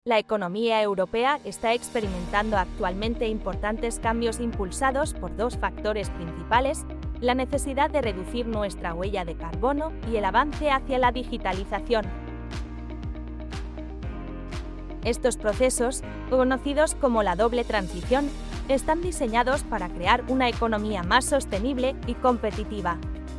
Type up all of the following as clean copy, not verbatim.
La economía europea está experimentando actualmente importantes cambios impulsados por dos factores principales: la necesidad de reducir nuestra huella de carbono y el avance hacia la digitalización. Estos procesos, conocidos como la doble transición, están diseñados para crear una economía más sostenible y competitiva.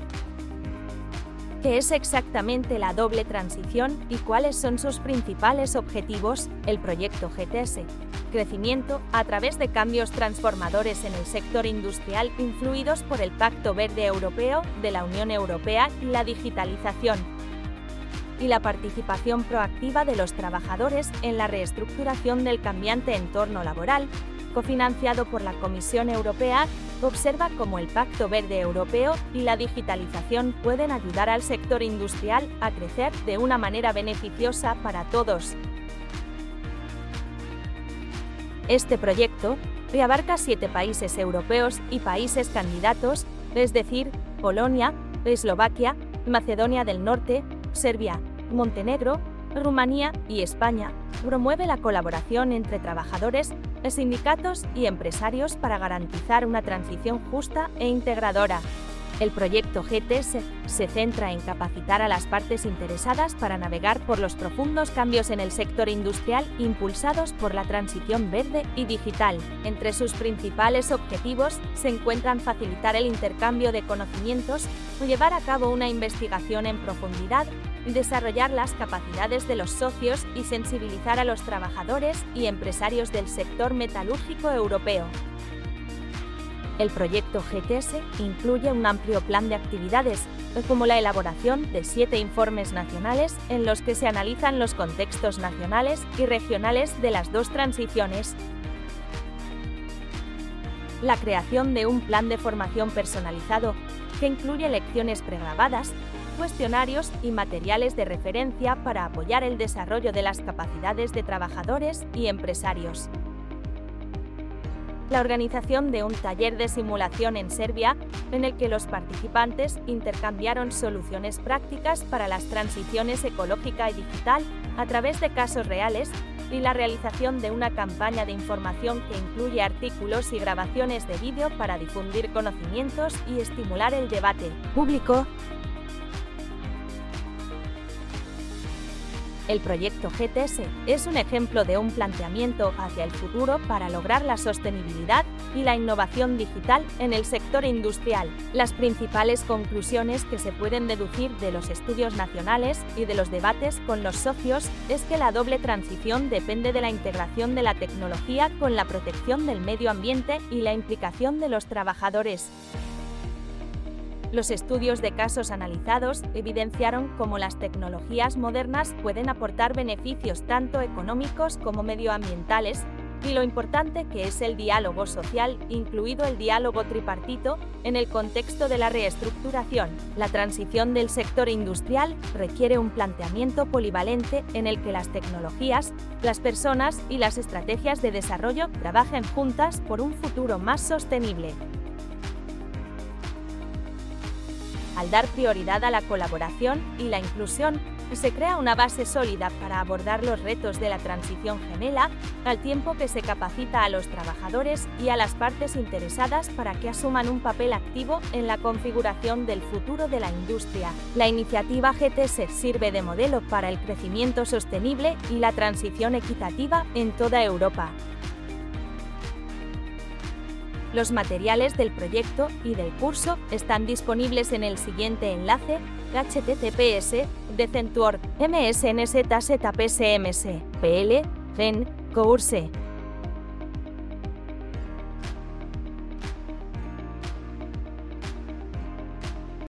¿Qué es exactamente la doble transición y cuáles son sus principales objetivos? El proyecto GTS. Crecimiento a través de cambios transformadores en el sector industrial influidos por el Pacto Verde Europeo de la Unión Europea y la digitalización. Y la participación proactiva de los trabajadores en la reestructuración del cambiante entorno laboral, cofinanciado por la Comisión Europea, observa cómo el Pacto Verde Europeo y la digitalización pueden ayudar al sector industrial a crecer de una manera beneficiosa para todos. Este proyecto abarca 7 países europeos y países candidatos, es decir, Polonia, Eslovaquia, Macedonia del Norte, Serbia, Montenegro, Rumanía y España. Promueve la colaboración entre trabajadores, sindicatos y empresarios para garantizar una transición justa e integradora. El proyecto GTS se centra en capacitar a las partes interesadas para navegar por los profundos cambios en el sector industrial impulsados por la transición verde y digital. Entre sus principales objetivos se encuentran facilitar el intercambio de conocimientos, llevar a cabo una investigación en profundidad, desarrollar las capacidades de los socios y sensibilizar a los trabajadores y empresarios del sector metalúrgico europeo. El proyecto GTS incluye un amplio plan de actividades, como la elaboración de 7 informes nacionales en los que se analizan los contextos nacionales y regionales de las dos transiciones. La creación de un plan de formación personalizado, que incluye lecciones pregrabadas, cuestionarios y materiales de referencia para apoyar el desarrollo de las capacidades de trabajadores y empresarios. La organización de un taller de simulación en Serbia, en el que los participantes intercambiaron soluciones prácticas para las transiciones ecológica y digital a través de casos reales, y la realización de una campaña de información que incluye artículos y grabaciones de vídeo para difundir conocimientos y estimular el debate público. El proyecto GTS es un ejemplo de un planteamiento hacia el futuro para lograr la sostenibilidad y la innovación digital en el sector industrial. Las principales conclusiones que se pueden deducir de los estudios nacionales y de los debates con los socios es que la doble transición depende de la integración de la tecnología con la protección del medio ambiente y la implicación de los trabajadores. Los estudios de casos analizados evidenciaron cómo las tecnologías modernas pueden aportar beneficios tanto económicos como medioambientales, y lo importante que es el diálogo social, incluido el diálogo tripartito, en el contexto de la reestructuración. La transición del sector industrial requiere un planteamiento polivalente en el que las tecnologías, las personas y las estrategias de desarrollo trabajen juntas por un futuro más sostenible. Al dar prioridad a la colaboración y la inclusión, se crea una base sólida para abordar los retos de la transición gemela, al tiempo que se capacita a los trabajadores y a las partes interesadas para que asuman un papel activo en la configuración del futuro de la industria. La iniciativa GTS sirve de modelo para el crecimiento sostenible y la transición equitativa en toda Europa. Los materiales del proyecto y del curso están disponibles en el siguiente enlace: https://decentuor.msnzpsms.pl/course